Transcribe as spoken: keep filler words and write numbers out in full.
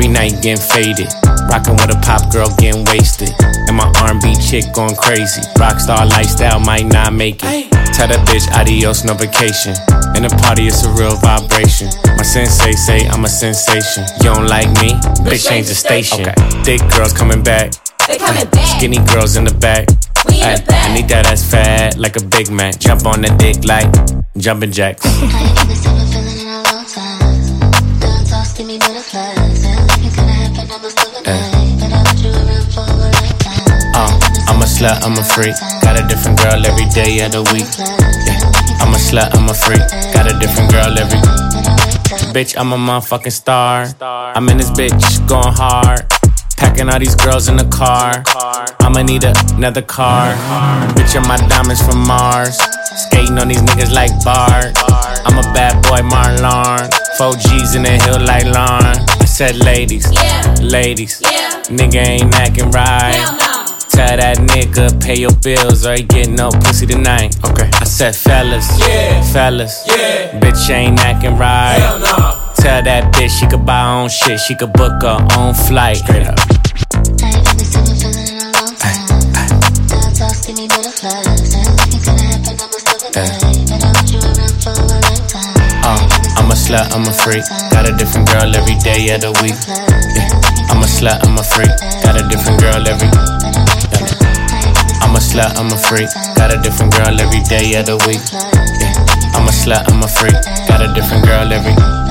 Every night getting faded. Rockin' with a pop girl getting wasted. And my R and B chick going crazy. Rockstar lifestyle might not make it. Tell that bitch adios, no vacation. In the party it's a real vibration. My sensei say I'm a sensation. You don't like me? Bitch, change the station. Okay. Thick girls coming back. They coming back. Skinny girls in the back. We in Ay, the back. I need that ass fat like a Big Mac. Jump on the dick like jumping jacks. I ain't never seen a feeling in a long time. Girl talks, give me butterflies. Felt like it could happen almost overnight, but I want you around for a lifetime. Uh, I'm a slut, I'm a freak. Got a different girl every day of the week. Yeah. I'm a slut, I'm a freak. Got a different girl every bitch, I'm a motherfucking star. I'm in this bitch, going hard. Packing all these girls in the car. I'ma need another car. Bitch, I'm my diamonds from Mars. Skating on these niggas like Bart. I'm a bad boy, Martin Lawrence. Four G's in the hill like Lauren. I said ladies, Yeah. ladies. Yeah. Nigga ain't acting right. Hell no. Tell that nigga pay your bills or he get no pussy tonight. Okay. I said fellas, Yeah. fellas. Yeah. Bitch ain't acting right. Hell no. Tell that bitch she could buy her own shit. She could book her own flight. Straight up. I ain't never seen a feeling in a long time. Girl talks, give me butterflies. Felt like it could happen almost overnight, but I want you around for a lifetime. Uh, I'm a slut, I'm a freak. Got a different girl every day of the week. Yeah. I'm a slut, I'm a freak. Got a different girl every. Yeah. I'm a slut, I'm a freak. Got a different girl every day of the week. Yeah. I'm a slut, I'm a freak. Got a different girl every.